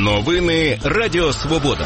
Новини Радіо Свобода.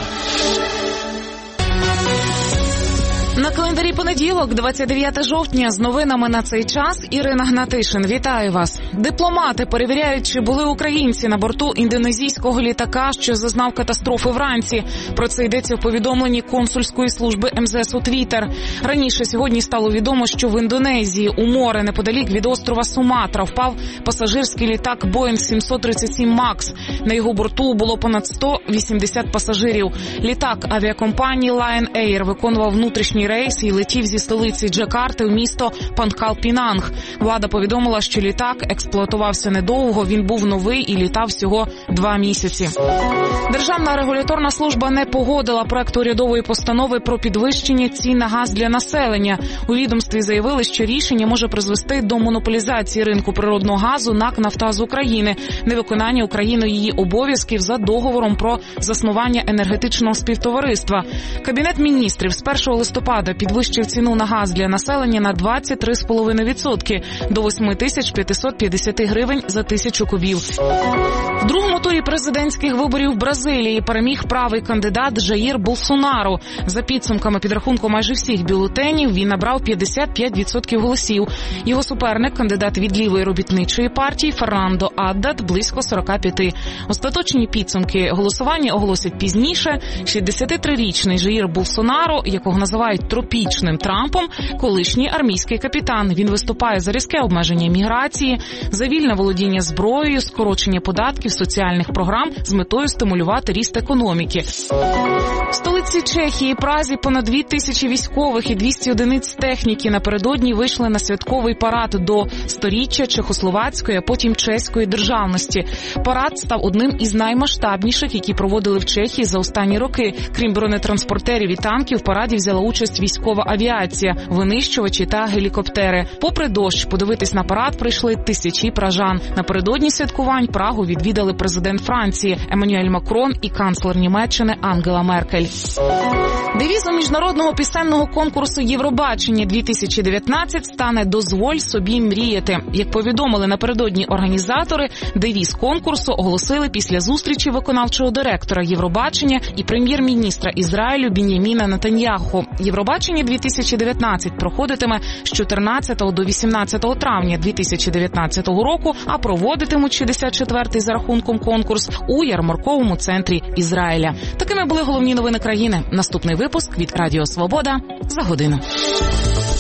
На календарі понеділок, 29 жовтня, з новинами на цей час Ірина Гнатишин. Вітаю вас. Дипломати перевіряють, чи були українці на борту індонезійського літака, що зазнав катастрофи вранці. Про це йдеться в повідомленні консульської служби МЗС у Твіттер. Раніше сьогодні стало відомо, що в Індонезії у море неподалік від острова Суматра впав пасажирський літак Boeing 737 MAX. На його борту було понад 180 пасажирів. Літак авіакомпанії Lion Air виконував внутрішній рейс і летів зі столиці Джакарти в місто Пангкал-Пінанг. Влада повідомила, що літак експлуатувався недовго, він був новий і літав всього 2 місяці. Державна регуляторна служба не погодила проект урядової постанови про підвищення цін на газ для населення. У відомстві заявили, що рішення може призвести до монополізації ринку природного газу НАК «Нафтогаз України», невиконання Україною її обов'язків за договором про заснування енергетичного співтовариства. Кабінет міністрів з 1 листопада підвищив ціну на газ для населення на 23,5% до 8550 гривень за 1000 кубів. В другому турі президентських виборів в Бразилії переміг правий кандидат Жаїр Болсонару. За підсумками підрахунку майже всіх бюлетенів він набрав 55% голосів. Його суперник, кандидат від лівої робітничої партії Фернандо Аддат, близько 45%. Остаточні підсумки голосування оголосять пізніше. 63-річний Жаїр Болсонару, якого називають тропічним Трампом, колишній армійський капітан. Він виступає за різке обмеження міграції, за вільне володіння зброєю, скорочення податків, соціальних програм з метою стимулювати ріст економіки. В столиці Чехії, Празі, понад 2000 військових і 200 одиниць техніки напередодні вийшли на святковий парад до сторіччя чехословацької, а потім чеської державності. Парад став одним із наймасштабніших, які проводили в Чехії за останні роки. Крім бронетранспортерів і танків, в параді взяла участь військова авіація, винищувачі та гелікоптери. Попри дощ, подивитись на парад прийшли тисячі пражан. Напередодні святкувань Прагу відвідали президент Франції Еммануель Макрон і канцлер Німеччини Ангела Меркель. Девізом міжнародного пісенного конкурсу «Євробачення-2019» стане «Дозволь собі мріяти». Як повідомили напередодні організатори, девіз конкурсу оголосили після зустрічі виконавчого директора Євробачення і прем'єр-міністра Ізраїлю Бін'яміна Нетаньяху. «Євробачення-2019» проходитиме з 14 до 18 травня 2019 року, а проводитимуть 64-й за рахунком конкурс у ярмарковому центрі Ізраїля. Такими були головні новини країни. Наступний випуск від Радіо Свобода за годину.